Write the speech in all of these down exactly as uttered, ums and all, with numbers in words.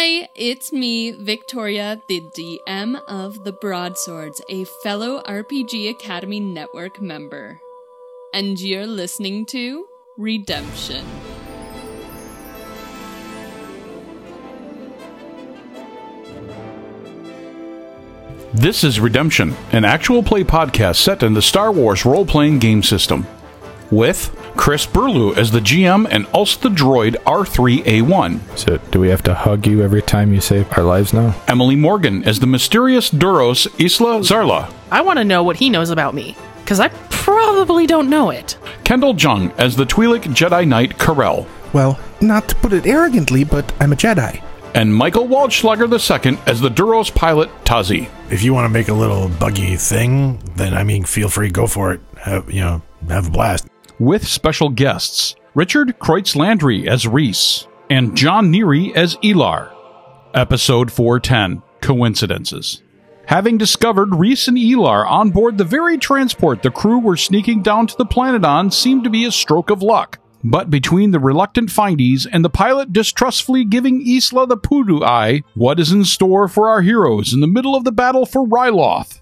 Hi, it's me, Victoria, the D M of the Broadswords, a fellow R P G Academy Network member. And you're listening to Redemption. This is Redemption, an actual play podcast set in the Star Wars role-playing game system. With Chris Burlew as the G M and also the droid R three A one. So, do we have to hug you every time you save our lives now? Emily Morgan as the mysterious Duros Isla Zarla. I want to know what he knows about me, because I probably don't know it. Kendall Jung as the Twi'lek Jedi Knight Karel. Well, not to put it arrogantly, but I'm a Jedi. And Michael Waldschlager the Second as the Duros pilot Tazi. If you want to make a little buggy thing, then, I mean, feel free, go for it. Have, you know, have a blast. With special guests, Richard Kreutz-Landry as Reese, and John Neary as Elar. Episode four ten, Coincidences. Having discovered Reese and Elar on board the very transport the crew were sneaking down to the planet on seemed to be a stroke of luck. But between the reluctant findies and the pilot distrustfully giving Isla the Poodoo Eye, what is in store for our heroes in the middle of the battle for Ryloth?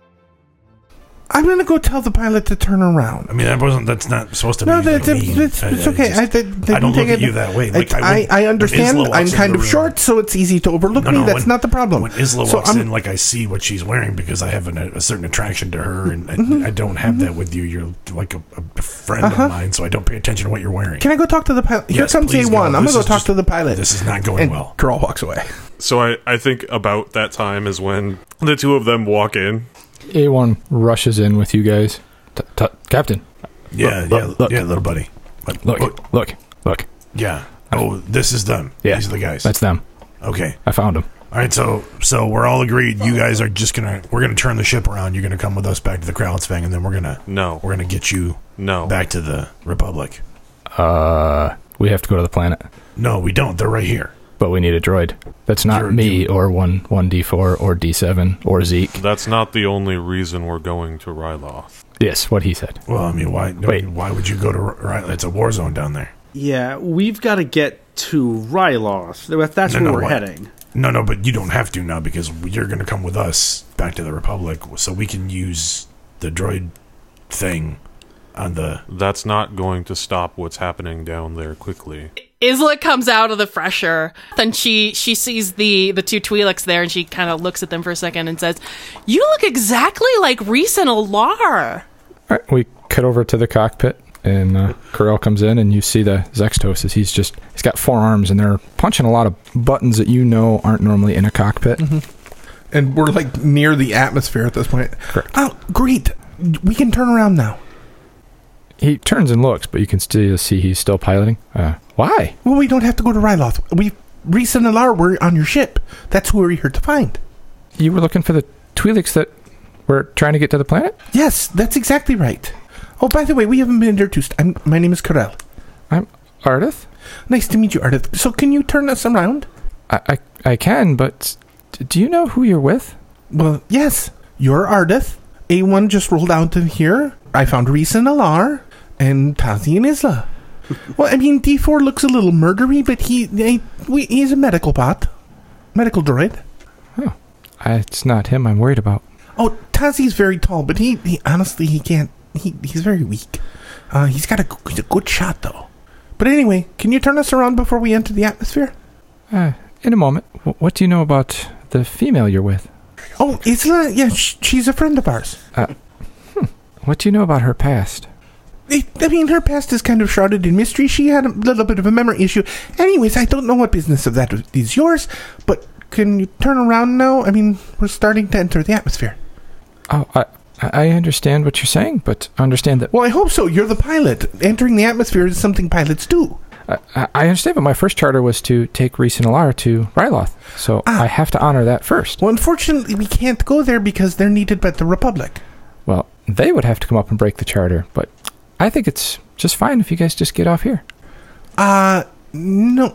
I'm going to go tell the pilot to turn around. I mean, that wasn't. That's not supposed to no, be that's, like it's, mean. it's, I, it's I okay. just, I, I, I, I don't look at it, you that way. Like, I, I, I understand. I'm kind of short, so it's easy to overlook no, me. no, That's when, not the problem. When Isla so walks I'm, in, like, I see what she's wearing because I have an, a certain attraction to her, and mm-hmm, I, I don't have mm-hmm. that with you. You're like a, a friend uh-huh. of mine, so I don't pay attention to what you're wearing. Can I go talk to the pilot? Here yes, comes A one. Go. I'm going to go talk just, to the pilot. This is not going and well. Carl walks away. So I, I think about that time is when the two of them walk in. A one rushes in with you guys. T- t- Captain. Yeah, look, yeah, look, look. yeah, little buddy. But, look, look, look, look. Yeah. Oh, this is them. Yeah, these are the guys. That's them. Okay. I found them. All right, so so we're all agreed. You guys are just gonna we're gonna turn the ship around. You're gonna come with us back to the Krautsfang, and then we're gonna no, we're gonna get you no back to the Republic. Uh, we have to go to the planet. No, we don't. They're right here. But we need a droid. That's not You're, me you, or one one D four or D seven or Zeke. That's not the only reason we're going to Ryloth. Yes, what he said. Well, I mean, why? Wait. Why would you go to Ryloth? It's a war zone down there. Yeah, we've got to get to Ryloth. That's no, where no, we're what? heading. No, no, but you don't have to now because you're going to come with us back to the Republic, so we can use the droid thing on the. That's not going to stop what's happening down there quickly. Isla comes out of the fresher, then she she sees the the two Twi'leks there, and she kind of looks at them for a second and says, "You look exactly like Reese and Alar." All right, we cut over to the cockpit, and uh, Karel comes in, and you see the Zextos as he's just he's got four arms, and they're punching a lot of buttons that you know aren't normally in a cockpit. Mm-hmm. And we're like near the atmosphere at this point. Correct. Oh, great! We can turn around now. He turns and looks, but you can still see he's still piloting. Uh, why? Well, we don't have to go to Ryloth. We, Reese and Alar were on your ship. That's who we're here to find. You were looking for the Twi'leks that were trying to get to the planet? Yes, that's exactly right. Oh, by the way, we haven't been introduced. I'm, my name is Karel. I'm Ardith. Nice to meet you, Ardith. So can you turn us around? I, I, I can, but do you know who you're with? Well, yes. You're Ardith. A one just rolled out in here. I found Reese and Alar. And Tazi and Isla. Well, I mean, D four looks a little murdery, but he, he he's a medical bot. Medical droid. Oh, I, it's not him I'm worried about. Oh, Tazi's very tall, but he, he honestly, he can't, he, he's very weak. Uh, he's got a, he's a good shot, though. But anyway, can you turn us around before we enter the atmosphere? Uh, in a moment. W- what do you know about the female you're with? Oh, Isla, yeah, sh- she's a friend of ours. Uh, hmm. What do you know about her past? I mean, her past is kind of shrouded in mystery. She had a little bit of a memory issue. Anyways, I don't know what business of that is yours, but can you turn around now? I mean, we're starting to enter the atmosphere. Oh, I I understand what you're saying, but understand that... Well, I hope so. You're the pilot. Entering the atmosphere is something pilots do. I, I understand, but my first charter was to take Reese and Alar to Ryloth, so ah. I have to honor that first. Well, unfortunately, we can't go there because they're needed by the Republic. Well, they would have to come up and break the charter, but... I think it's just fine if you guys just get off here. Uh, no.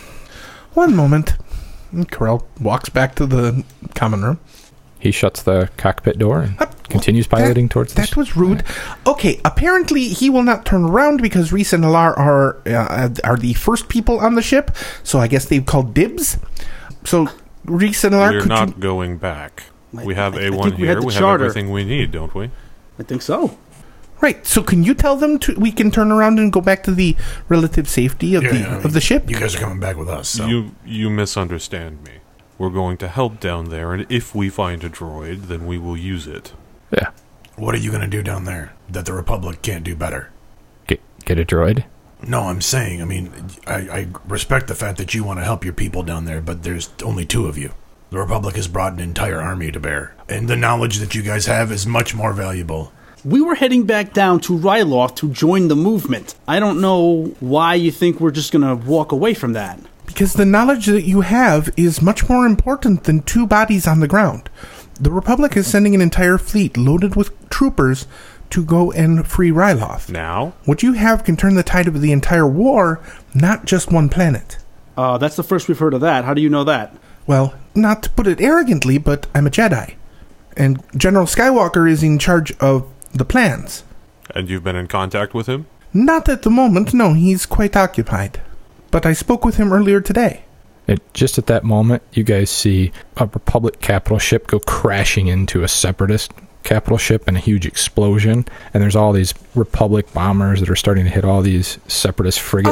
One moment. And Karel walks back to the common room. He shuts the cockpit door and uh, continues piloting that, towards the... That was rude. Okay, apparently he will not turn around because Reese and Alar are, uh, are the first people on the ship, so I guess they've called dibs. So, Reese and Alar, We're could not you... going back. I- We have I- I A one think we had here. the We have charter. everything we need, don't we? I think so. Right, so can you tell them to, we can turn around and go back to the relative safety of, Yeah, the, yeah, I mean, of the ship? You guys are coming back with us. So. You you misunderstand me. We're going to help down there, and if we find a droid, then we will use it. Yeah. What are you going to do down there that the Republic can't do better? Get get a droid. No, I'm saying, I mean, I, I respect the fact that you want to help your people down there, but there's only two of you. The Republic has brought an entire army to bear, and the knowledge that you guys have is much more valuable. We were heading back down to Ryloth to join the movement. I don't know why you think we're just going to walk away from that. Because the knowledge that you have is much more important than two bodies on the ground. The Republic is sending an entire fleet loaded with troopers to go and free Ryloth. Now? What you have can turn the tide of the entire war, not just one planet. Uh, that's the first we've heard of that. How do you know that? Well, not to put it arrogantly, but I'm a Jedi. And General Skywalker is in charge of the plans. And you've been in contact with him? Not at the moment, no, he's quite occupied. But I spoke with him earlier today. It, just at that moment, you guys see a Republic capital ship go crashing into a Separatist capital ship in a huge explosion. And there's all these Republic bombers that are starting to hit all these Separatist frigates.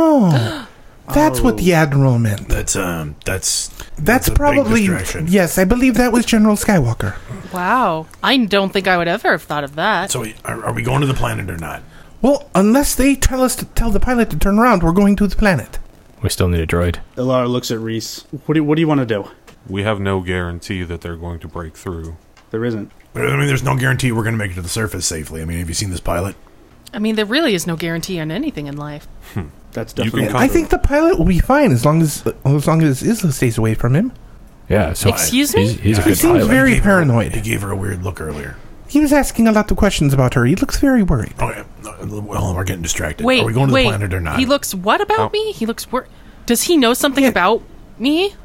Oh, that's Oh. what the Admiral meant. That's, um, that's... That's a big probably... distraction. Yes, I believe that was General Skywalker. Wow. I don't think I would ever have thought of that. So, are, are we going to the planet or not? Well, unless they tell us to tell the pilot to turn around, we're going to the planet. We still need a droid. Ilar looks at Reese. What do, what do you want to do? We have no guarantee that they're going to break through. There isn't. I mean, there's no guarantee we're going to make it to the surface safely. I mean, have you seen this pilot? I mean, there really is no guarantee on anything in life. That's You definitely... can come- I think the pilot will be fine as long as as long as Isla stays away from him. Yeah, so Excuse me? he's, he's a Yeah, good He seems pilot. very He gave her- paranoid. He gave her a weird look earlier. He was asking a lot of questions about her. He looks very worried. Oh, yeah. No, well, we're getting distracted. Wait, are we going to wait. the planet or not? He looks what about Oh. me? He looks wor- Does he know something Yeah. about me?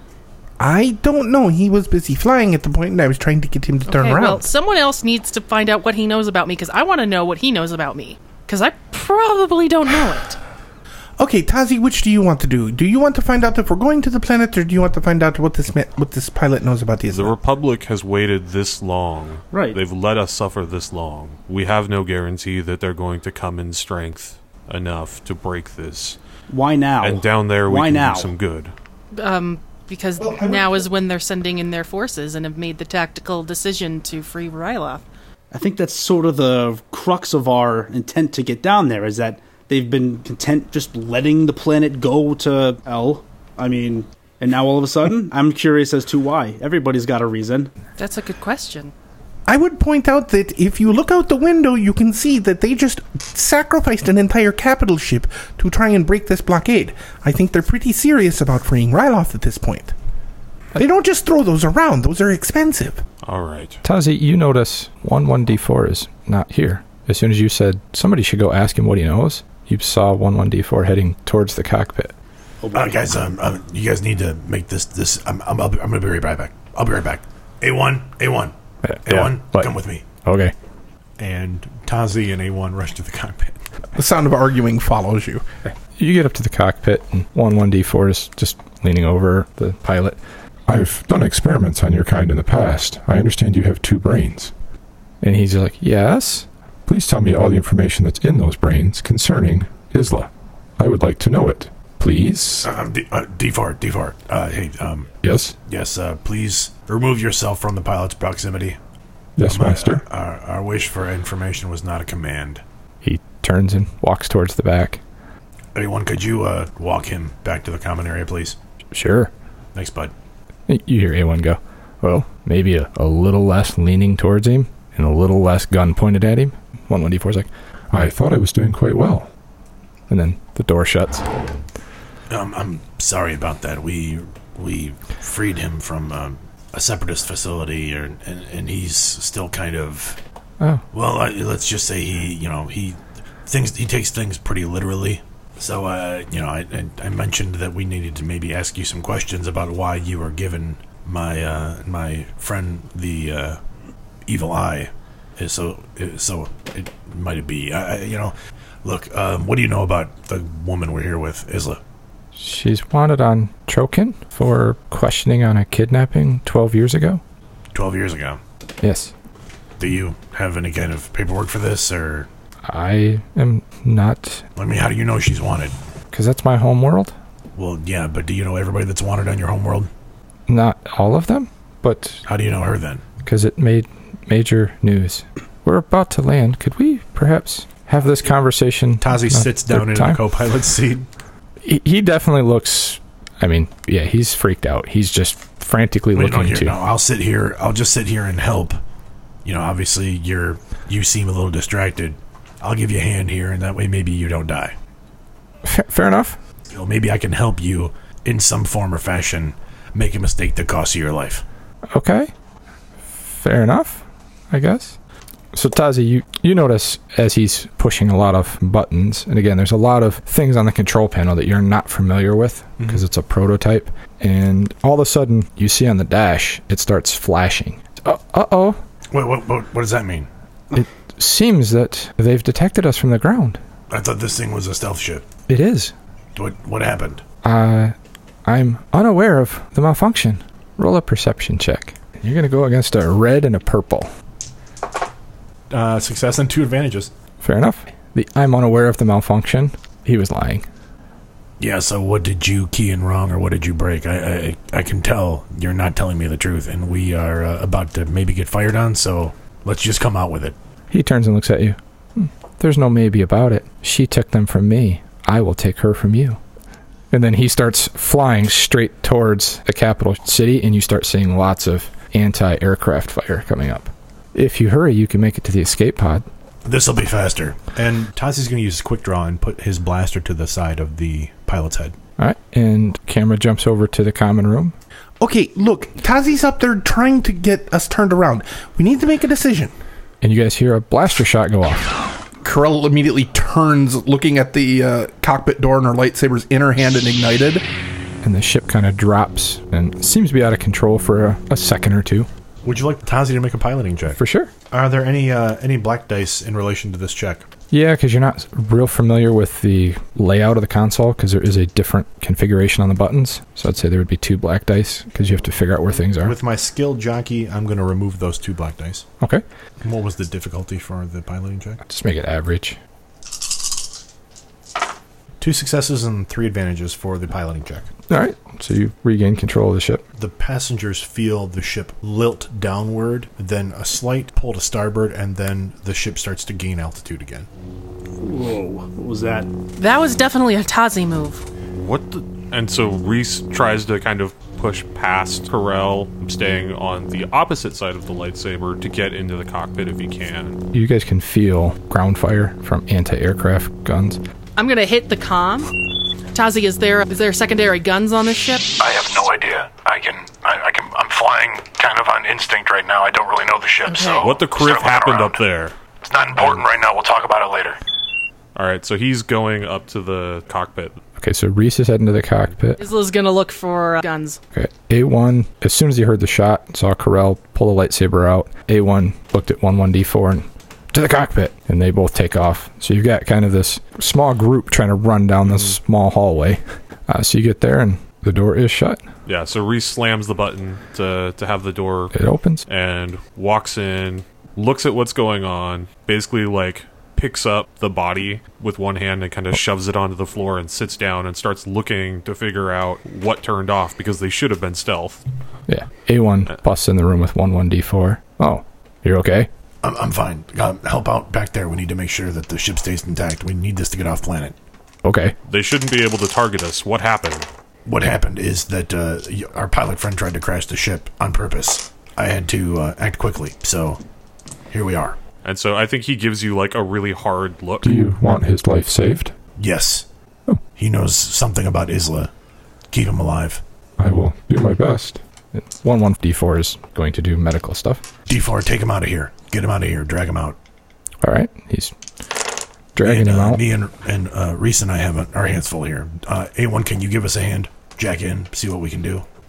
I don't know. He was busy flying at the point, and I was trying to get him to turn Okay, around. well, someone else needs to find out what he knows about me because I want to know what he knows about me because I probably don't know it. Okay, Tazi, which do you want to do? Do you want to find out if we're going to the planet, or do you want to find out what this ma- what this pilot knows about the The Isla? Republic has waited this long. Right. They've let us suffer this long. We have no guarantee that they're going to come in strength enough to break this. Why now? And down there, we Why can now? do some good. Um, because now is when they're sending in their forces and have made the tactical decision to free Ryloth. I think that's sort of the crux of our intent to get down there, is that they've been content just letting the planet go to L. I mean, and now all of a sudden, I'm curious as to why. Everybody's got a reason. That's a good question. I would point out that if you look out the window, you can see that they just sacrificed an entire capital ship to try and break this blockade. I think they're pretty serious about freeing Ryloth at this point. They don't just throw those around. Those are expensive. All right. Tazi, you notice one one D four is not here. As soon as you said somebody should go ask him what he knows, you saw one one D four heading towards the cockpit. Uh, guys, um, um, you guys need to make this. This I'm. I'm, I'll be, I'm going to be right back. I'll be right back. A one, A one, Yeah, A one. yeah, but- Come with me. Okay. And Tazi and A one rush to the cockpit. The sound of arguing follows you. You get up to the cockpit, and one one D four is just leaning over the pilot. I've done experiments on your kind in the past. I understand you have two brains. And he's like, yes? Please tell me all the information that's in those brains concerning Isla. I would like to know it. Please? Um, D, uh, D four, D four. Uh, hey, um, Yes? yes. Uh, please remove yourself from the pilot's proximity. Yes, Um, uh, Master. Our, our wish for information was not a command. He turns and walks towards the back. Anyone, could you uh, walk him back to the common area, please? Sure. Thanks, bud. You hear A one go, well, maybe a, a little less leaning towards him and a little less gun pointed at him. one one D four's like, I thought I was doing quite well. and then the door shuts. Um, I'm sorry about that. We we freed him from um, a separatist facility, or, and and he's still kind of Oh, well. I, let's just say he, you know, he things he takes things pretty literally. So, uh, you know, I, I I mentioned that we needed to maybe ask you some questions about why you were given my uh, my friend the uh, evil eye. Uh, So uh, so it might be. I, I, you know, look. Um, what do you know about the woman we're here with, Isla? She's wanted on Trokin for questioning on a kidnapping twelve years ago. Twelve years ago. Yes. Do you have any kind of paperwork for this, or? I am not. I mean, how do you know she's wanted? Because that's my home world. Well, yeah, but do you know everybody that's wanted on your home world? Not all of them, but... How do you know her then? Because it made major news. We're about to land. Could we perhaps have this conversation? Tazi sits down in time? the co-pilot's seat. He, he definitely looks... I mean, yeah, he's freaked out. He's just frantically Wait, looking no, here, to... No, I'll sit here. I'll just sit here and help. You know, obviously, you're you seem a little distracted. I'll give you a hand here, and that way maybe you don't die. F- fair enough. You know, maybe I can help you in some form or fashion make a mistake that costs you your life. Okay. Fair enough, I guess. So, Tazi, you, you notice as he's pushing a lot of buttons, and again, there's a lot of things on the control panel that you're not familiar with because mm-hmm. it's a prototype, and all of a sudden, you see on the dash, it starts flashing. Uh, uh-oh. Wait, what, what, what does that mean? It seems that they've detected us from the ground. I thought this thing was a stealth ship. It is. What, what happened? Uh, I'm unaware of the malfunction. Roll a perception check. You're going to go against a red and a purple. Uh, success and two advantages. Fair enough. The I'm unaware of the malfunction. He was lying. Yeah, so what did you key in wrong, or what did you break? I I, I can tell you're not telling me the truth, and we are uh, about to maybe get fired on, so let's just come out with it. He turns and looks at you. Hmm, there's no maybe about it. She took them from me. I will take her from you. And then he starts flying straight towards the capital city, and you start seeing lots of anti-aircraft fire coming up. If you hurry, you can make it to the escape pod. This'll be faster. And Tazi's going to use quick draw and put his blaster to the side of the pilot's head. All right, and camera jumps over to the common room. Okay, look, Tazi's up there trying to get us turned around. We need to make a decision. And you guys hear a blaster shot go off. Corell immediately turns, looking at the uh, cockpit door, and her lightsaber's in her hand and ignited. And the ship kind of drops and seems to be out of control for a, a second or two. Would you like Tazi to make a piloting check? For sure. Are there any uh, any black dice in relation to this check? Yeah, because you're not real familiar with the layout of the console, because there is a different configuration on the buttons. So I'd say there would be two black dice, because you have to figure out where things are. With my skill jockey, I'm going to remove those two black dice. Okay. And what was the difficulty for the piloting check? Just make it average. Two successes and three advantages for the piloting check. All right. So you regain control of the ship. The passengers feel the ship lilt downward, then a slight pull to starboard, and then the ship starts to gain altitude again. Whoa, what was that? That was definitely a Tazi move. What the? And so Reese tries to kind of push past Corell, staying on the opposite side of the lightsaber to get into the cockpit if he can. You guys can feel ground fire from anti-aircraft guns. I'm going to hit the comm. Tazi, is there is there secondary guns on this ship? I have no idea. I can, I, I can, I'm flying kind of on instinct right now. I don't really know the ship, Okay. so... What the criff happened up there? It's not important right now. We'll talk about it later. All right, so he's going up to the cockpit. Okay, so Reese is heading to the cockpit. Isla's going to look for uh, guns. Okay, A one, as soon as he heard the shot, saw Corell pull the lightsaber out, A one looked at one one D four and to the cockpit, and they both take off. So you've got kind of this small group trying to run down this small hallway. Uh, so you get there, and the door is shut. Yeah, so Reese slams the button to, to have the door... It opens. And walks in, looks at what's going on, basically, like, picks up the body with one hand and kind of shoves it onto the floor and sits down and starts looking to figure out what turned off, because they should have been stealth. Yeah, A one busts in the room with one one D four. Oh, you're okay? I'm, I'm fine. Uh, help out back there. We need to make sure that the ship stays intact. We need this to get off planet. Okay. They shouldn't be able to target us. What happened? What happened is that uh, our pilot friend tried to crash the ship on purpose. I had to uh, act quickly, so here we are. And so I think he gives you, like, a really hard look. Do you want his life saved? Yes. Oh. He knows something about Isla. Keep him alive. I will do my best. one one D four is going to do medical stuff. D four, take him out of here. Get him out of here. Drag him out. All right. He's dragging and, him uh, out. Me and, and uh, Reese and I have a, our hands full here. Uh, A one, can you give us a hand? Jack in, see what we can do.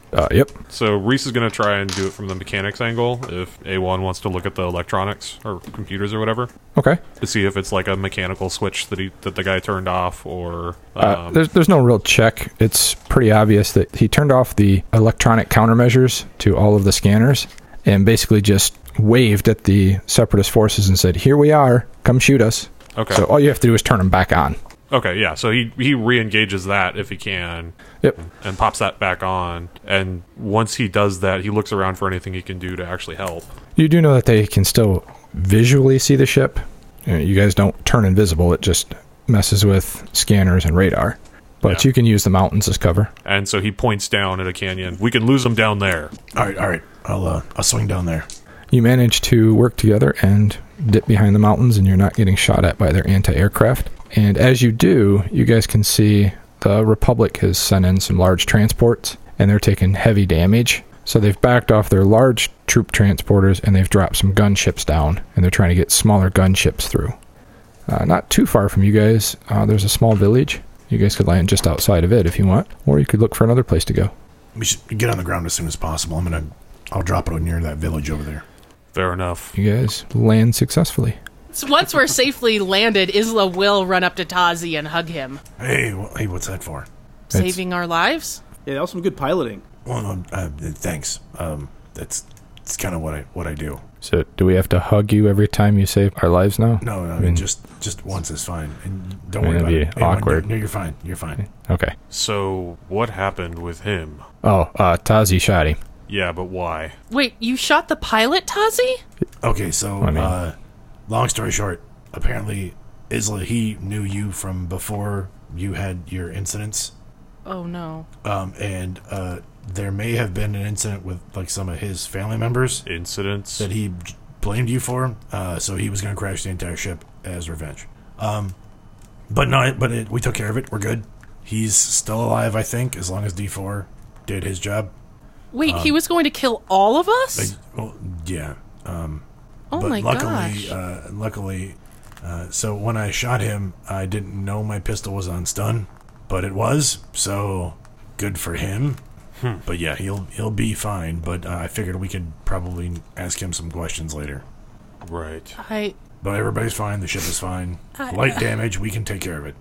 Uh, yep. So Reese is going to try and do it from the mechanics angle if A one wants to look at the electronics or computers or whatever. Okay. To see if it's like a mechanical switch that he that the guy turned off or... Um, Uh, there's there's no real check. It's pretty obvious that he turned off the electronic countermeasures to all of the scanners and basically just waved at the separatist forces and said, "Here we are. Come shoot us." Okay. So all you have to do is turn them back on. Okay, yeah, so he, he re-engages that if he can. Yep. And pops that back on. And once he does that, he looks around for anything he can do to actually help. You do know that they can still visually see the ship. You know, you guys don't turn invisible. It just messes with scanners and radar. But Yeah. you can use the mountains as cover. And so he points down at a canyon. We can lose him down there. All right, all right. I'll uh, I'll swing down there. You manage to work together and dip behind the mountains, and you're not getting shot at by their anti-aircraft. And as you do, you guys can see the Republic has sent in some large transports, and they're taking heavy damage. So they've backed off their large troop transporters, and they've dropped some gunships down, and they're trying to get smaller gunships through. Uh, not too far from you guys, uh, there's a small village. You guys could land just outside of it if you want, or you could look for another place to go. We should get on the ground as soon as possible. I'm gonna, I'll drop it near that village over there. Fair enough. You guys land successfully. So once we're safely landed, Isla will run up to Tazi and hug him. Hey, wh- hey, what's that for? Saving our lives? Yeah, that was some good piloting. Well, no, uh, thanks. Um, that's that's kind of what I what I do. So do we have to hug you every time you save our lives now? No, no, I mean, just just once is fine, and don't I mean, worry it'd about be it. Hey, awkward. No, you're fine. You're fine. Okay. So what happened with him? Oh, uh, Tazi shot him. Yeah, but why? Wait, you shot the pilot, Tazi? Okay, so I mean- uh, long story short, apparently Isla he knew you from before you had your incidents, Oh no. um, and uh, there may have been an incident with like some of his family members Incidents? that he j- blamed you for. Uh, so he was going to crash the entire ship as revenge. Um, but no, but it, we took care of it. We're good. He's still alive, I think, as long as D four did his job. Wait, he was going to kill all of us? Like, well, yeah. Um, oh but my luckily, gosh. uh, luckily, uh, so when I shot him, I didn't know my pistol was on stun, but it was. So good for him. Hmm. But yeah, he'll he'll be fine. But uh, I figured we could probably ask him some questions later. Right. I But everybody's fine. The ship is fine. I- Light damage, we can take care of it.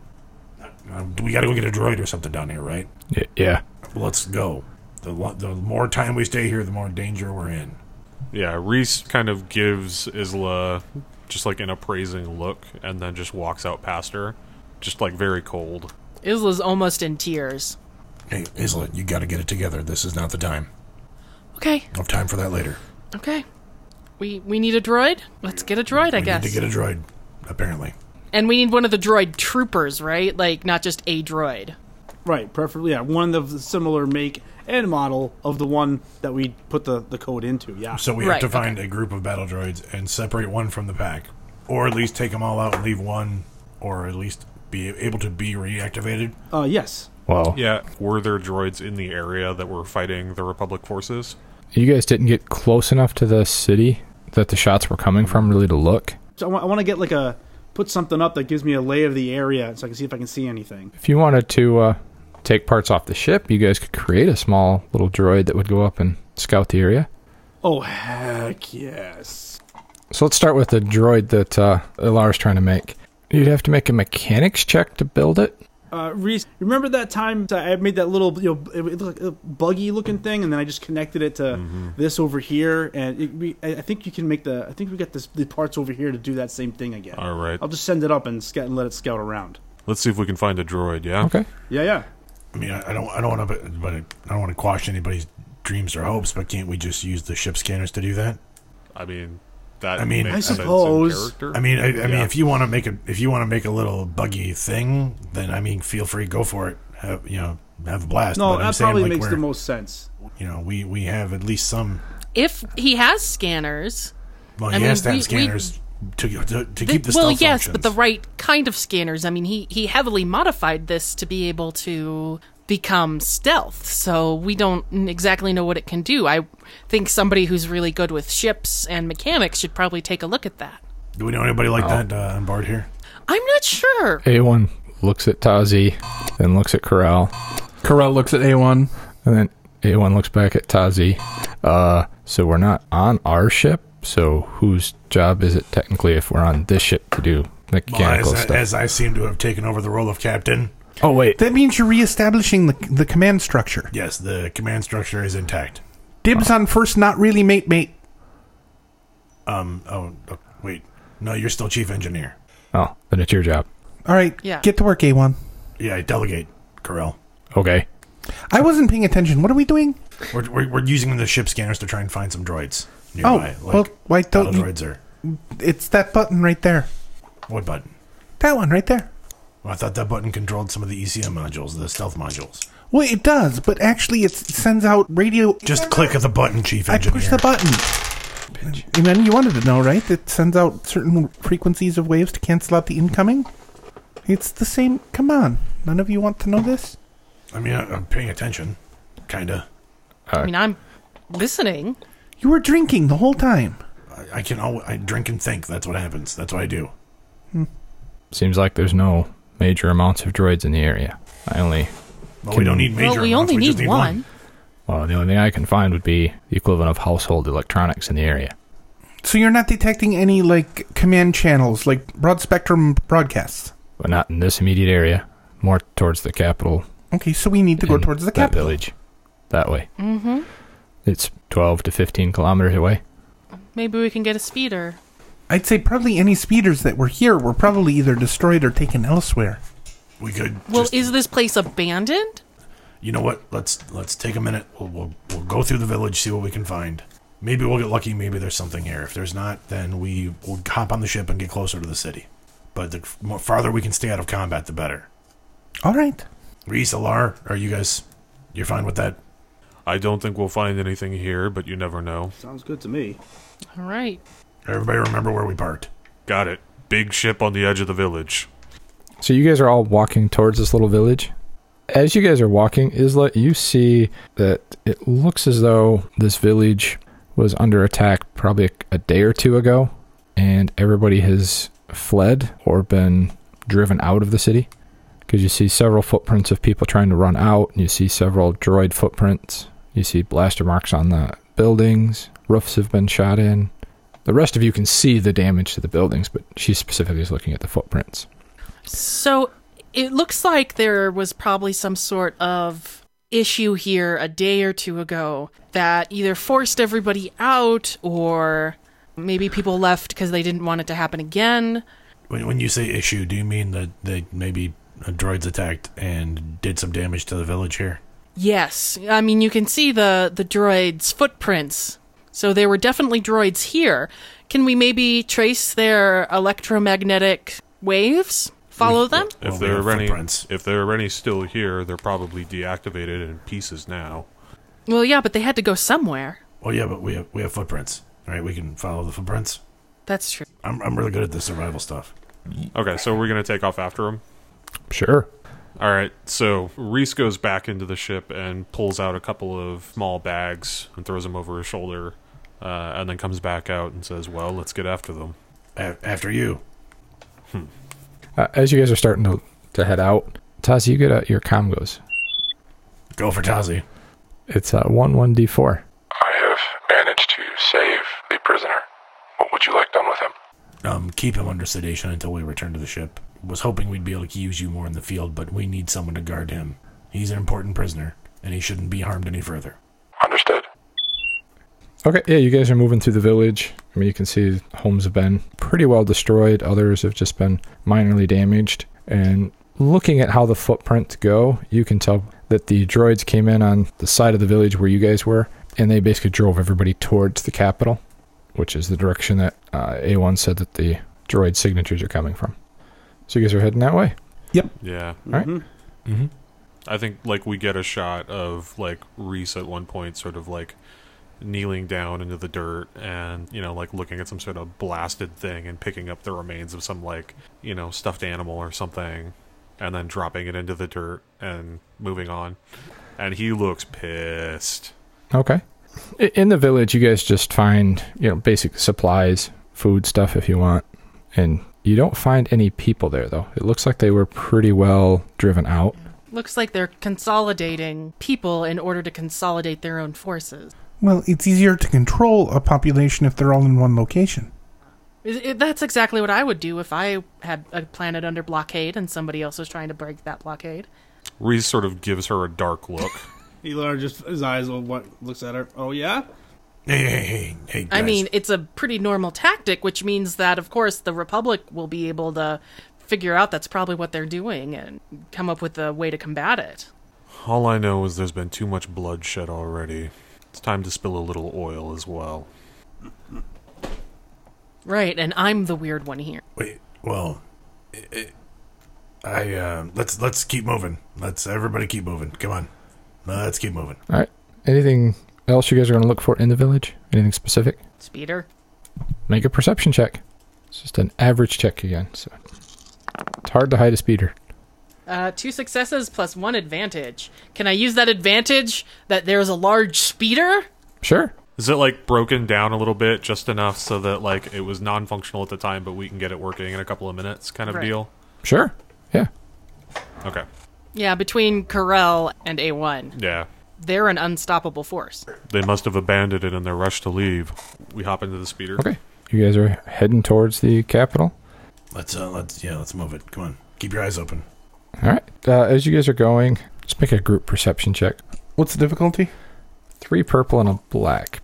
Uh, we got to go get a droid or something down here, right? Y- yeah. Let's go. The lo- the more time we stay here, the more danger we're in. Yeah, Reese kind of gives Isla just like an appraising look and then just walks out past her. Just like very cold. Isla's almost in tears. Hey, Isla, you got to get it together. This is not the time. Okay, I'll have time for that later. okay. We we need a droid? Let's get a droid, I we guess. need to get a droid, apparently. And we need one of the droid troopers, right? Like, not just a droid. Right, preferably, yeah, one of the similar make and model of the one that we put the, the code into, yeah. So we Right, have to find okay. a group of battle droids and separate one from the pack. Or at least take them all out and leave one, or at least be able to be reactivated. Uh, yes. Well, Yeah, were there droids in the area that were fighting the Republic forces? you guys didn't get close enough to the city that the shots were coming from really to look. So I want to get like a, put something up that gives me a lay of the area so I can see if I can see anything. If you wanted to uh, take parts off the ship, you guys could create a small little droid that would go up and scout the area. Oh, heck yes. So let's start with the droid that uh, Ilar's trying to make. You'd have to make a mechanics check to build it. Uh, Reese, remember that time I made that little, you know, it looked like a buggy looking thing, and then I just connected it to Mm-hmm. this over here, and it, we, I I think you can make the, I think we got this, the parts over here to do that same thing again. All right. I'll just send it up and, scout, and let it scout around. Let's see if we can find a droid, yeah? Okay. Yeah, yeah. I mean, I, I don't, I don't want to, but I don't want to quash anybody's dreams or hopes. But can't we just use the ship scanners to do that? I mean, that I mean, makes I sense in suppose- character. I mean, I, I mean, Yeah. if you want to make a, if you want to make a little buggy thing, then I mean, feel free, go for it. Have, you know, have a blast. No, but I'm that saying, probably like, makes we're- the most sense. You know, we we have at least some. If he has scanners, Well, I he mean, has to have we- we- scanners to to, to the- keep the well, stealth yes, functions. but the right kind of scanners. I mean, he he heavily modified this to be able to become stealth, so we don't exactly know what it can do. I think somebody who's really good with ships and mechanics should probably take a look at that. Do we know anybody like that uh, on board here? I'm not sure. A one looks at Tazi, then looks at Corral, Corel looks at A one. and then A one looks back at Tazi. Uh, so we're not on our ship. So whose job is it technically if we're on this ship to do mechanical well, as, stuff? as I seem to have taken over the role of captain. Oh, wait. That means you're reestablishing the the command structure. Yes, the command structure is intact. Dibs on first, not really mate mate. Um, oh, oh, wait. No, you're still chief engineer. Oh, then it's your job. All right, Yeah. get to work, A one. Yeah, I delegate, Corell. Okay. I wasn't paying attention. What are we doing? We're, we're, we're using the ship scanners to try and find some droids Oh, nearby. well, why don't battle you... droids are... It's that button right there. What button? That one right there. Well, I thought that button controlled some of the E C M modules, the stealth modules. Well, it does, but actually it sends out radio... Just click at the button, chief I engineer. push the button. And then you wanted to know, right? It sends out certain frequencies of waves to cancel out the incoming. It's the same. Come on. None of you want to know this? I mean, I, I'm paying attention. Kinda. I mean, I'm listening. You were drinking the whole time. I, I can always, I drink and think. That's what happens. That's what I do. Seems like there's no major amounts of droids in the area. I only... Well, we don't need major Well, we amounts, only we just need need one. Well, the only thing I can find would be the equivalent of household electronics in the area. So you're not detecting any, like, command channels, like broad spectrum broadcasts? But not in this immediate area. More towards the capital. Okay, so we need to go and towards the that capital. village. That way. Mm-hmm. It's twelve to fifteen kilometers away. Maybe we can get a speeder. I'd say probably any speeders that were here were probably either destroyed or taken elsewhere. We could. Well, just, is this place abandoned? You know what? Let's let's take a minute. We'll, we'll we'll go through the village, see what we can find. Maybe we'll get lucky. Maybe there's something here. If there's not, then we will hop on the ship and get closer to the city. But the more farther we can stay out of combat, the better. All right. Reese, Alar, are you guys? You're fine with that? I don't think we'll find anything here, but you never know. Sounds good to me. All right. Everybody remember where we parked? Got it. Big ship on the edge of the village. So you guys are all walking towards this little village. As you guys are walking, Isla, you see that it looks as though this village was under attack probably a, a day or two ago, and everybody has fled or been driven out of the city. Because you see several footprints of people trying to run out, and you see several droid footprints. You see blaster marks on the buildings. Roofs have been shot in. The rest of you can see the damage to the buildings, but she specifically is looking at the footprints. So it looks like there was probably some sort of issue here a day or two ago that either forced everybody out or maybe people left because they didn't want it to happen again. When, when you say issue, do you mean that they maybe uh, droids attacked and did some damage to the village here? Yes. I mean, you can see the, the droids' footprints. So there were definitely droids here. Can we maybe trace their electromagnetic waves? Follow them? If Well, we there have are any, footprints. if there are any still here, they're probably deactivated in pieces now. Well, yeah, but they had to go somewhere. Well, yeah, but we have we have footprints, right? We can follow the footprints. That's true. I'm I'm really good at the survival stuff. Okay, so we're gonna take off after him. Sure. All right, so Reese goes back into the ship and pulls out a couple of small bags and throws them over his shoulder, uh, and then comes back out and says, "Well, let's get after them." A- after you. Uh, as you guys are starting to, to head out, Taz, you get uh, your comm goes. Go for Tazi. It's uh, one one D four. I have managed to save the prisoner. What would you like done with him? Um, keep him under sedation until we return to the ship. Was hoping we'd be able to use you more in the field, but we need someone to guard him. He's an important prisoner, and he shouldn't be harmed any further. Understood. Okay, yeah, you guys are moving through the village. I mean, you can see homes have been pretty well destroyed. Others have just been minorly damaged. And looking at how the footprints go, you can tell that the droids came in on the side of the village where you guys were, and they basically drove everybody towards the capital, which is the direction that uh, A one said that the droid signatures are coming from. So you guys are heading that way? Yeah. All right. Mm-hmm. I think like we get a shot of like Reese at one point sort of like kneeling down into the dirt and, you know, like looking at some sort of blasted thing and picking up the remains of some like, you know, stuffed animal or something and then dropping it into the dirt and moving on. And he looks pissed. Okay. I- In the village, you guys just find, you know, basic supplies, food stuff if you want, and you don't find any people there, though. It looks like they were pretty well driven out. Looks like they're consolidating people in order to consolidate their own forces. Well, it's easier to control a population if they're all in one location. It, it, that's exactly what I would do if I had a planet under blockade and somebody else was trying to break that blockade. Reese sort of gives her a dark look. Elar just, his eyes will what looks at her. Oh, yeah? Hey, hey, hey, hey, guys. I mean, it's a pretty normal tactic, which means that, of course, the Republic will be able to figure out that's probably what they're doing and come up with a way to combat it. All I know is there's been too much bloodshed already. It's time to spill a little oil as well. Right, and I'm the weird one here. Wait, well, it, it, I uh, let's let's keep moving. Let's everybody keep moving. Come on, let's keep moving. All right. Anything else you guys are going to look for in the village? Anything specific? Speeder. Make a perception check. It's just an average check again, so it's hard to hide a speeder. Uh, two successes plus one advantage. Can I use that advantage that there's a large speeder? Sure. Is it, like, broken down a little bit, just enough so that, like, it was non-functional at the time, but we can get it working in a couple of minutes kind of Right. deal? Sure. Yeah. Okay. Yeah, between Corel and A one. Yeah. They're an unstoppable force. They must have abandoned it in their rush to leave. We hop into the speeder. Okay. You guys are heading towards the capital. Let's uh, let's yeah, let's move it. Come on, keep your eyes open. All right. Uh, as you guys are going, just make a group perception check. What's the difficulty? Three purple and a black.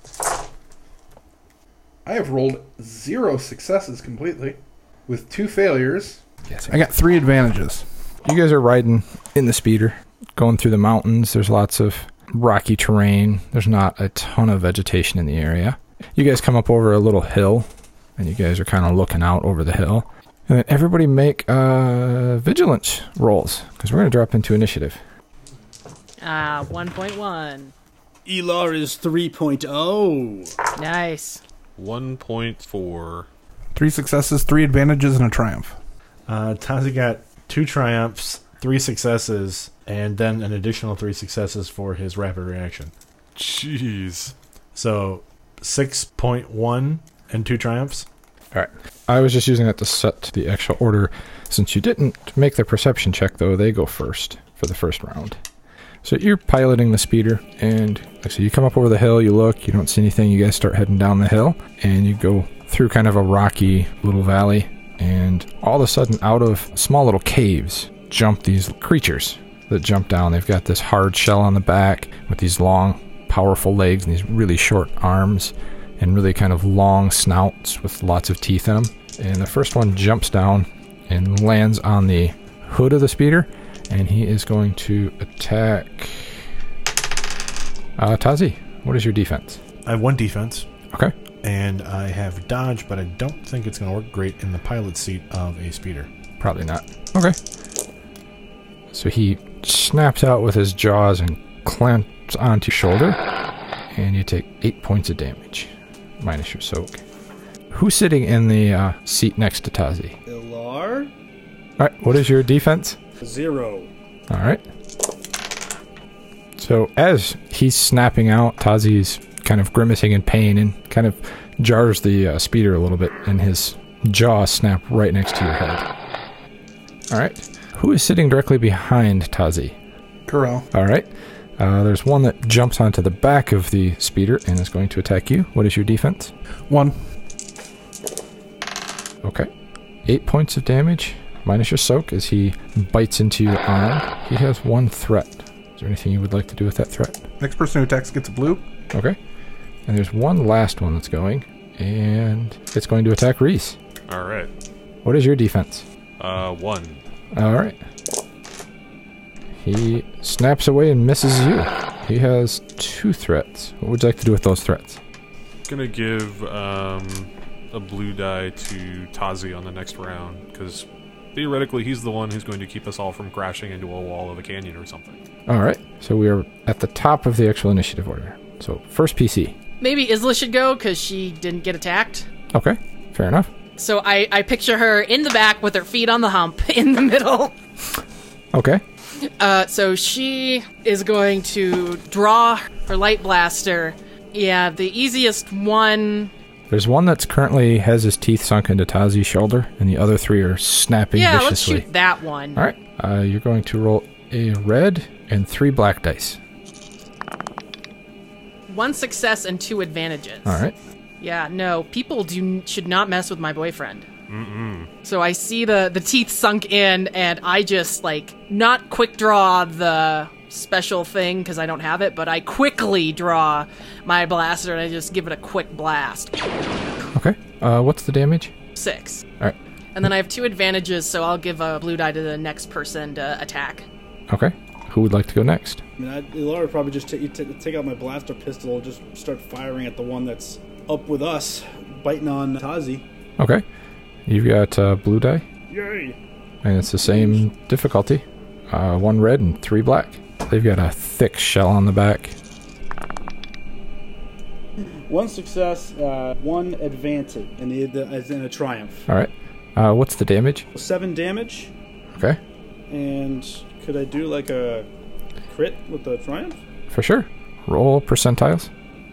I have rolled zero successes completely, with two failures. Yes. I got three advantages. You guys are riding in the speeder, going through the mountains. There's lots of rocky terrain. There's not a ton of vegetation in the area. You guys come up over a little hill, and you guys are kind of looking out over the hill. And then everybody make uh, vigilance rolls, because we're going to drop into initiative. Ah, one point one. Elar is three point oh. Nice. one point four. Three successes, three advantages, and a triumph. Uh, Tazi got two triumphs, three successes, and then an additional three successes for his rapid reaction. Jeez. So six point one and two triumphs. All right. I was just using that to set the actual order. Since you didn't make the perception check, though, they go first for the first round. So you're piloting the speeder, and like I said, you come up over the hill, you look, you don't see anything, you guys start heading down the hill, and you go through kind of a rocky little valley, and all of a sudden, out of small little caves, jump these creatures that jump down. They've got this hard shell on the back with these long, powerful legs and these really short arms and really kind of long snouts with lots of teeth in them. And the first one jumps down and lands on the hood of the speeder, and he is going to attack uh, Tazi. What is your defense? I have one defense. Okay. And I have dodge, but I don't think it's going to work great in the pilot seat of a speeder. Probably not. Okay. So he snaps out with his jaws and clamps onto your shoulder, and you take eight points of damage, minus your soak. Who's sitting in the uh, seat next to Tazi? Elar? All right, what is your defense? Zero. All right. So as he's snapping out, Tazi's kind of grimacing in pain and kind of jars the uh, speeder a little bit, and his jaw snap right next to your head. All right. Who is sitting directly behind Tazi? Corel. All right. Uh, there's one that jumps onto the back of the speeder and is going to attack you. What is your defense? One. Okay. Eight points of damage, minus your soak, as he bites into your arm. He has one threat. Is there anything you would like to do with that threat? Next person who attacks gets a blue. Okay. And there's one last one that's going, and it's going to attack Reese. All right. What is your defense? Uh, one. All right. He snaps away and misses you. He has two threats. What would you like to do with those threats? Gonna give um, a blue die to Tazi on the next round, because theoretically he's the one who's going to keep us all from crashing into a wall of a canyon or something. All right. So we are at the top of the actual initiative order. So first P C. Maybe Isla should go because she didn't get attacked. Okay. Fair enough. So I, I picture her in the back with her feet on the hump in the middle. Okay. Uh, so she is going to draw her light blaster. Yeah, the easiest one. There's one that's currently has his teeth sunk into Tazi's shoulder, and the other three are snapping Yeah, viciously. let's shoot that one. All right. Uh, you're going to roll a red and three black dice. One success and two advantages. All right. Yeah, no, people do should not mess with my boyfriend. Mm-mm. So I see the, the teeth sunk in, and I just, like, not quick draw the special thing, because I don't have it, but I quickly draw my blaster, and I just give it a quick blast. Okay. Uh, what's the damage? Six. All right. And then I have two advantages, so I'll give a blue die to the next person to attack. Okay. Who would like to go next? I mean, I, Ilar would probably just take, t- take out my blaster pistol and just start firing at the one that's up with us, biting on Tazi. Okay. You've got uh, blue die. Yay! And it's the same difficulty. Uh, one red and three black. They've got a thick shell on the back. One success, uh, one advantage, and the, the, as in a triumph. All right. Uh, what's the damage? Seven damage. Okay. And could I do like a crit with the triumph? For sure. Roll percentiles.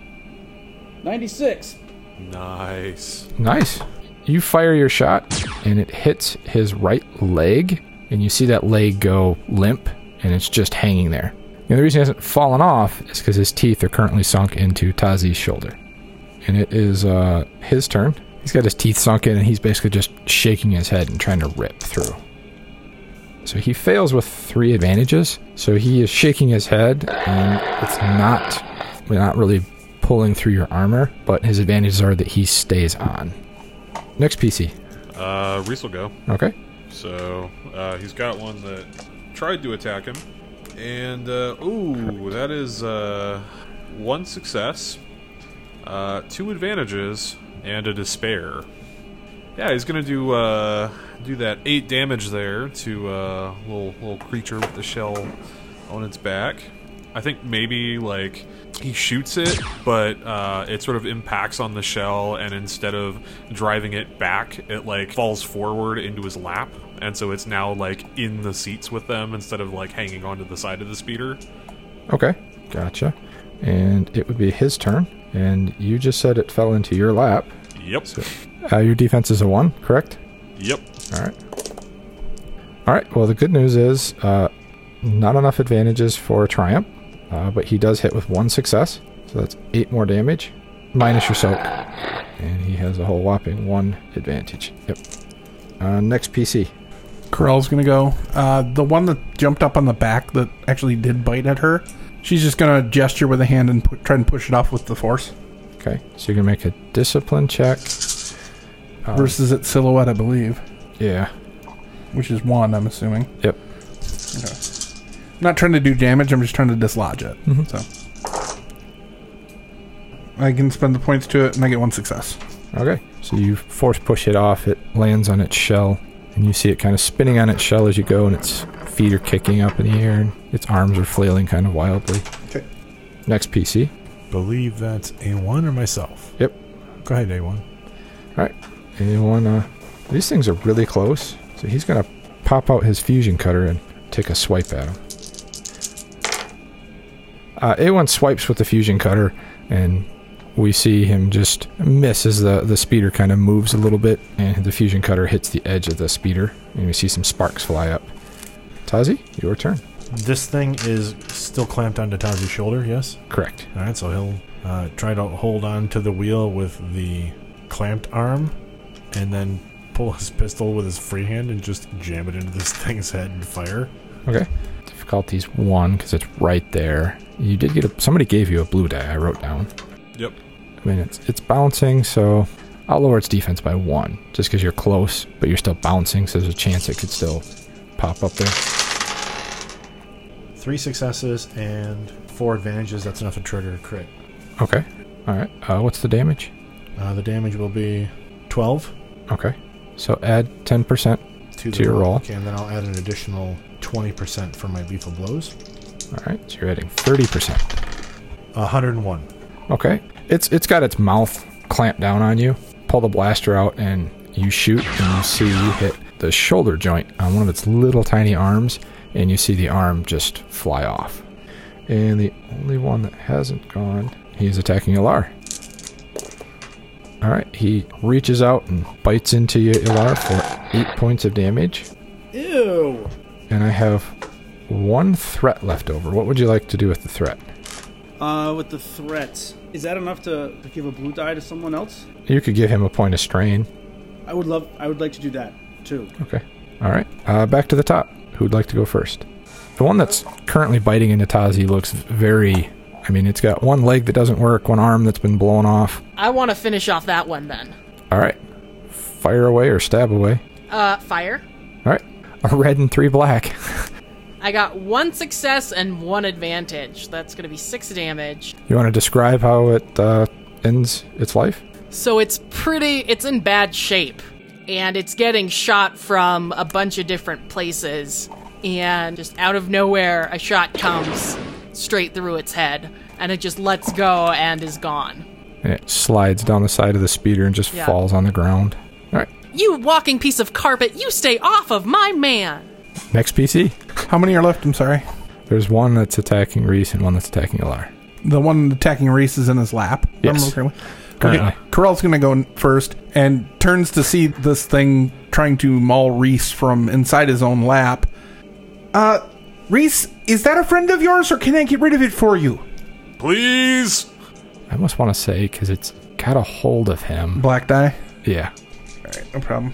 ninety-six. Nice. Nice. You fire your shot, and it hits his right leg, and you see that leg go limp, and it's just hanging there. The only reason he hasn't fallen off is because his teeth are currently sunk into Tazi's shoulder. And it is uh, his turn. He's got his teeth sunk in, and he's basically just shaking his head and trying to rip through. So he fails with three advantages. So he is shaking his head, and it's not, not really pulling through your armor, but his advantages are that he stays on. Next P C. Uh, Reese will go. Okay. So, uh, he's got one that tried to attack him. And, uh, ooh, that is, uh, one success, uh, two advantages, and a despair. Yeah, he's gonna do, uh, do that eight damage there to, uh, little, little creature with the shell on its back. I think maybe, like, he shoots it, but uh, it sort of impacts on the shell, and instead of driving it back, it, like, falls forward into his lap, and so it's now, like, in the seats with them instead of, like, hanging onto the side of the speeder. Okay, gotcha. And it would be his turn, and you just said it fell into your lap. Yep. So, uh, your defense is a one, correct? Yep. All right. All right, well, the good news is uh, not enough advantages for a triumph. Uh, but he does hit with one success, so that's eight more damage, minus your soak. And he has a whole whopping one advantage. Yep. Uh, next P C. Corell's gonna go. Uh, the one that jumped up on the back that actually did bite at her, she's just gonna gesture with a hand and pu- try and push it off with the force. Okay, so you're gonna make a discipline check. Um, Versus its silhouette, I believe. Yeah. Which is one, I'm assuming. Yep. Okay. I'm not trying to do damage, I'm just trying to dislodge it. Mm-hmm. So I can spend the points to it, and I get one success. Okay, so you force push it off, it lands on its shell, and you see it kind of spinning on its shell as you go, and its feet are kicking up in the air, and its arms are flailing kind of wildly. Okay. Next P C. Believe that's A one or myself? Yep. Go ahead, A one. Alright, A one, uh, these things are really close, so he's going to pop out his fusion cutter and take a swipe at him. Uh, A one swipes with the fusion cutter, and we see him just miss as the, the speeder kind of moves a little bit, and the fusion cutter hits the edge of the speeder, and we see some sparks fly up. Tazi, your turn. This thing is still clamped onto Tazi's shoulder, yes? Correct. Alright, so he'll uh, try to hold on to the wheel with the clamped arm, and then pull his pistol with his free hand and just jam it into this thing's head and fire. Okay. Difficulty's one, because it's right there. You did get a... Somebody gave you a blue die, I wrote down. Yep. I mean, it's it's bouncing, so I'll lower its defense by one, just because you're close, but you're still bouncing, so there's a chance it could still pop up there. Three successes and four advantages. That's enough to trigger a crit. Okay. All right. Uh, what's the damage? Uh, the damage will be twelve. Okay. So add ten percent to, to your roll. roll. Okay, and then I'll add an additional twenty percent for my lethal blows. All right. So you're adding thirty percent. one hundred one. Okay. It's It's got its mouth clamped down on you. Pull the blaster out, and you shoot, and you see you hit the shoulder joint on one of its little tiny arms, and you see the arm just fly off. And the only one that hasn't gone, he's attacking Ilar. Alright, he reaches out and bites into you, Ilar, for eight points of damage. Ew! And I have one threat left over. What would you like to do with the threat? Uh, with the threat, is that enough to, to give a blue die to someone else? You could give him a point of strain. I would love. I would like to do that too. Okay. All right. Uh, back to the top. Who'd like to go first? The one that's currently biting into Tazi looks very... I mean, it's got one leg that doesn't work, one arm that's been blown off. I want to finish off that one then. All right. Fire away or stab away. Uh, fire. All right. A red and three black. I got one success and one advantage. That's going to be six damage. You want to describe how it uh, ends its life? So it's pretty... It's in bad shape. And it's getting shot from a bunch of different places. And just out of nowhere, a shot comes straight through its head. And it just lets go and is gone. And it slides down the side of the speeder and just Yeah. falls on the ground. All right. You walking piece of carpet, you stay off of my man! Next P C. How many are left? I'm sorry. There's one that's attacking Reese and one that's attacking Ilar. The one attacking Reese is in his lap. Yes. Currently. Currently. Okay. Corell's going to go in first and turns to see this thing trying to maul Reese from inside his own lap. Uh, Reese, is that a friend of yours, or can I get rid of it for you? Please! I almost want to say, because it's got a hold of him. Black die? Yeah. Alright, no problem.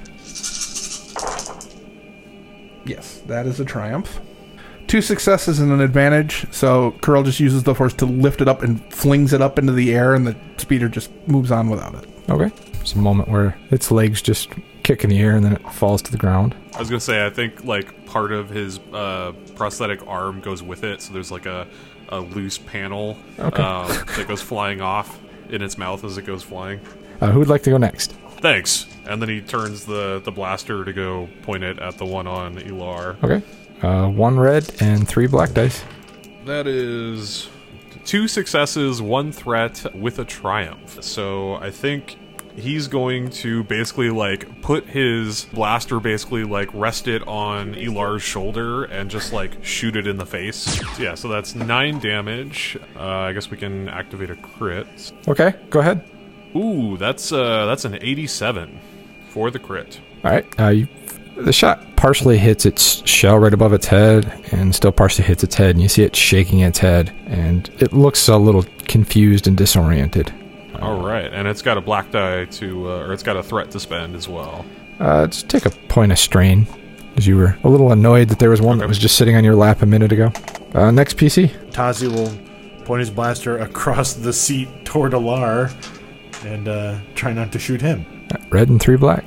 Yes, that is a triumph. Two successes and an advantage, so Corell just uses the force to lift it up and flings it up into the air, and the speeder just moves on without it. Okay. There's a moment where its legs just kick in the air and then it falls to the ground. I was gonna say, I think like part of his uh, prosthetic arm goes with it, so there's like a, a loose panel Okay. um, that goes flying off in its mouth as it goes flying. Uh, who would like to go next? Thanks. And then he turns the, the blaster to go point it at the one on Ilar. Okay. Uh, one red and three black dice. That is two successes, one threat with a triumph. So I think he's going to basically like put his blaster basically like rest it on Ilar's shoulder and just like shoot it in the face. So yeah, so that's nine damage. Uh, I guess we can activate a crit. Okay, go ahead. Ooh, that's uh, that's an eighty-seven for the crit. All right. Uh, you, the shot partially hits its shell right above its head and still partially hits its head, and you see it shaking its head, and it looks a little confused and disoriented. All right, and it's got a black die to, uh, or it's got a threat to spend as well. Uh, just take a point of strain, as you were a little annoyed that there was one Okay. that was just sitting on your lap a minute ago. Uh, next P C. Tazi will point his blaster across the seat toward Ilar and uh, try not to shoot him. Red and three black.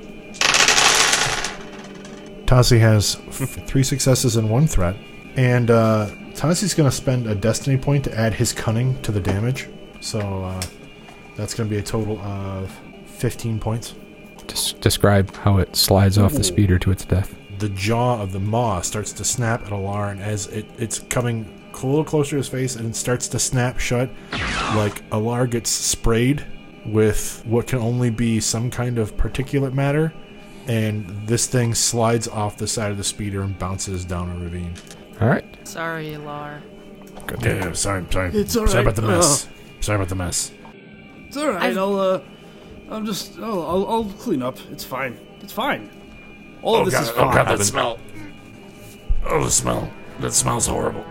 Tazi has f- three successes and one threat. And uh, Tazi's going to spend a destiny point to add his cunning to the damage. So uh, that's going to be a total of fifteen points. Just describe how it slides off the speeder to its death. The jaw of the maw starts to snap at Ilar, and as it, it's coming a little closer to his face and it starts to snap shut, like Ilar gets sprayed with what can only be some kind of particulate matter, and this thing slides off the side of the speeder and bounces down a ravine. All right. Sorry, Ilar. Yeah, yeah, sorry, sorry. It's all sorry right. about the mess. Sorry about the mess. It's all right. I've- I'll uh, I'll just I'll, I'll I'll clean up. It's fine. It's fine. All of this is fine. Oh god, that smell. Oh, the smell. That smells horrible.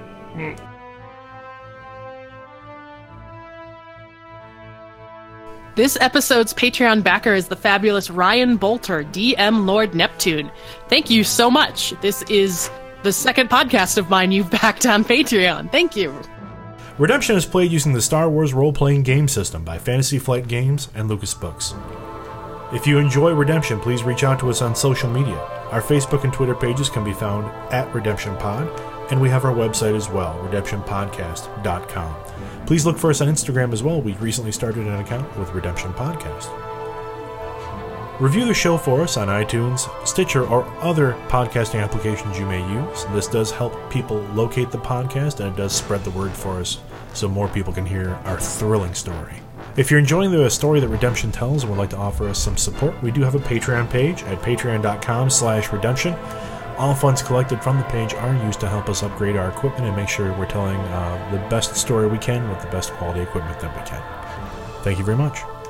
This episode's Patreon backer is the fabulous Ryan Bolter, D M Lord Neptune. Thank you so much. This is the second podcast of mine you've backed on Patreon. Thank you. Redemption is played using the Star Wars role-playing game system by Fantasy Flight Games and Lucas Books. If you enjoy Redemption, please reach out to us on social media. Our Facebook and Twitter pages can be found at Redemption Pod, and we have our website as well, redemption podcast dot com. Please look for us on Instagram as well. We recently started an account with Redemption Podcast. Review the show for us on iTunes, Stitcher, or other podcasting applications you may use. This does help people locate the podcast, and it does spread the word for us so more people can hear our thrilling story. If you're enjoying the story that Redemption tells and would like to offer us some support, we do have a Patreon page at patreon dot com slash redemption. All funds collected from the page are used to help us upgrade our equipment and make sure we're telling uh, the best story we can with the best quality equipment that we can. Thank you very much.